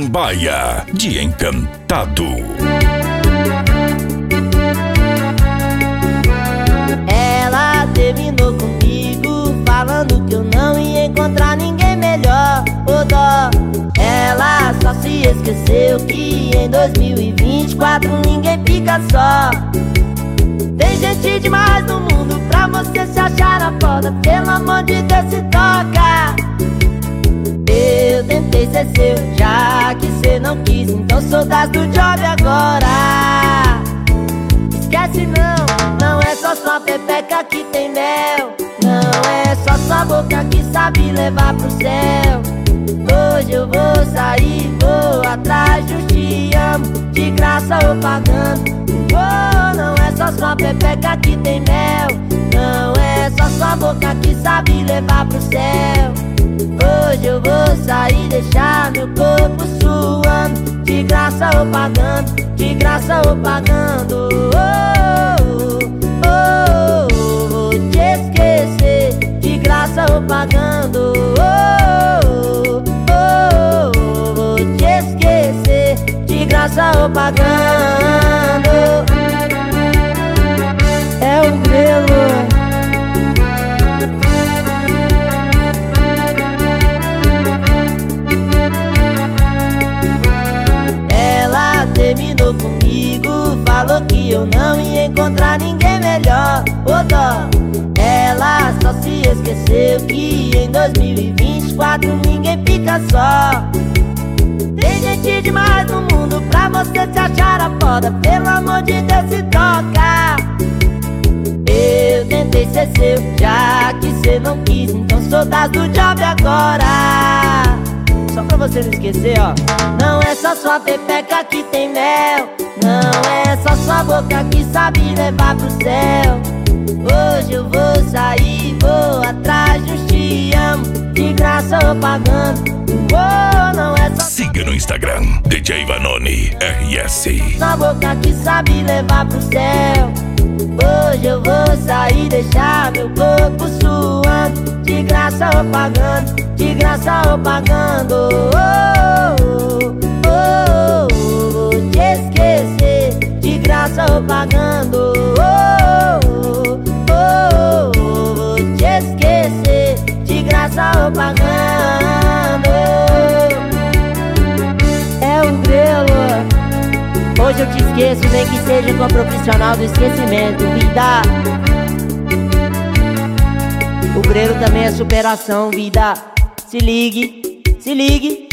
Samambaia, de Encantado. Ela terminou comigo, falando que eu não ia encontrar ninguém melhor. Ô dó, ela só se esqueceu que em 2024 ninguém fica só. Tem gente demais no mundo pra você se achar a foda. Pelo amor de Deus, se toca. Eu tentei ser seu, já que cê não quis, então sou das do job agora. Esquece não, não é só sua pepeca que tem mel. Não é só sua boca que sabe levar pro céu. Hoje eu vou sair, vou atrás de um te amo, de graça ou pagando. Oh, não é só sua pepeca que tem mel. Não é só sua boca que sabe levar pro céu. Hoje eu vou sair, deixar meu corpo suando, de graça ou pagando, de graça ou pagando. Vou te esquecer, de graça ou pagando. Vou te esquecer, de graça ou pagando. É o Grelo. Terminou comigo, falou que eu não ia encontrar ninguém melhor. Ô dó, ela só se esqueceu que em 2024 ninguém fica só. Tem gente demais no mundo pra você se achar a foda. Pelo amor de Deus, se toca. Eu tentei ser seu, já que cê não quis, então sou das do job agora. Só pra você não esquecer, ó. Não é só sua pepeca que tem mel. Não é só sua boca que sabe levar pro céu. Hoje eu vou sair, vou atrás de um te amo, de graça ou pagando. Oh, não é só... Siga no Instagram, DJ Vanoni RS. Sua boca que sabe levar pro céu. Hoje eu vou sair, deixar meu corpo suando, de graça ou pagando, de graça ou pagando. Vou te esquecer, de graça ou pagando. Vou te esquecer, de graça ou pagando. É o Grelo. Hoje eu te esqueço, nem que seja com a profissional do esquecimento, vida. O Grelo também é superação, vida. Se ligue, se ligue.